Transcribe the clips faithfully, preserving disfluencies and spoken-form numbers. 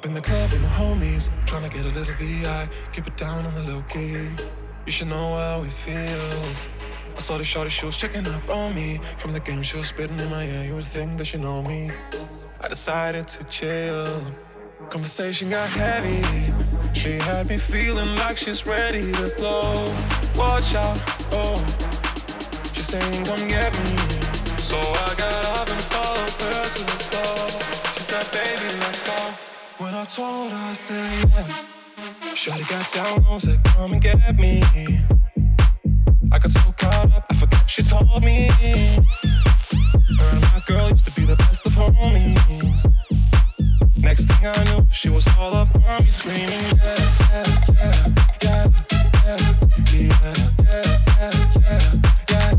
Up in the club with my homies, tryna get a little V I, keep it down on the low key. You should know how it feels. I saw the shorty, she was checking up on me. From the game, she was spitting in my ear. You would think that she know me. I decided to chill. Conversation got heavy. She had me feeling like she's ready to blow. Watch out, oh. She's saying, come get me. So I got up and followed her to the floor. She said, baby, let's go. When I told her, I said, yeah. Shorty got down low, said, come and get me. I got so caught up, I forgot she told me. Her and my girl used to be the best of homies. Next thing I knew, she was all up on me screaming, yeah, yeah, yeah, yeah, yeah, yeah, yeah, yeah, yeah, yeah,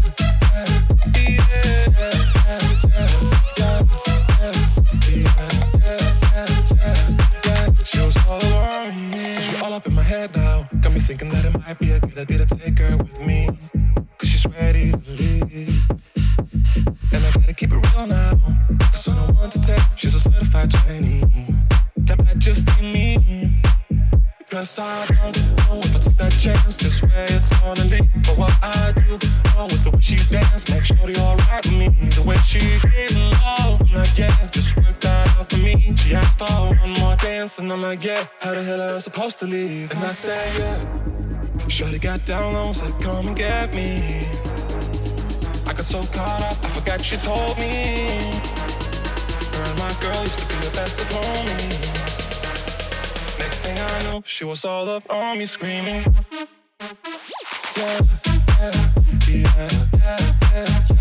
she was all around me. So she all up in my head now. Got me thinking that it might be a good idea to take her with me. Cause she's ready to leave. And I gotta keep it real now. Cause on a one to ten, she's a certified twenty. That might just be me. Cause I don't know if I take that chance, just where it's gonna lead. But what I do know is the way she dance makes shorty alright with me. The way she getting low, I'm like, yeah, just work that out for me. She asked for one more dance, and I'm like, yeah, how the hell am I supposed to leave? And I say, yeah. Shorty got down low, said, come and get me. I got so caught up, I forgot she told me. Her and my girl used to be the best of homies. Next thing I knew, she was all up on me screaming, yeah, yeah, yeah, yeah, yeah,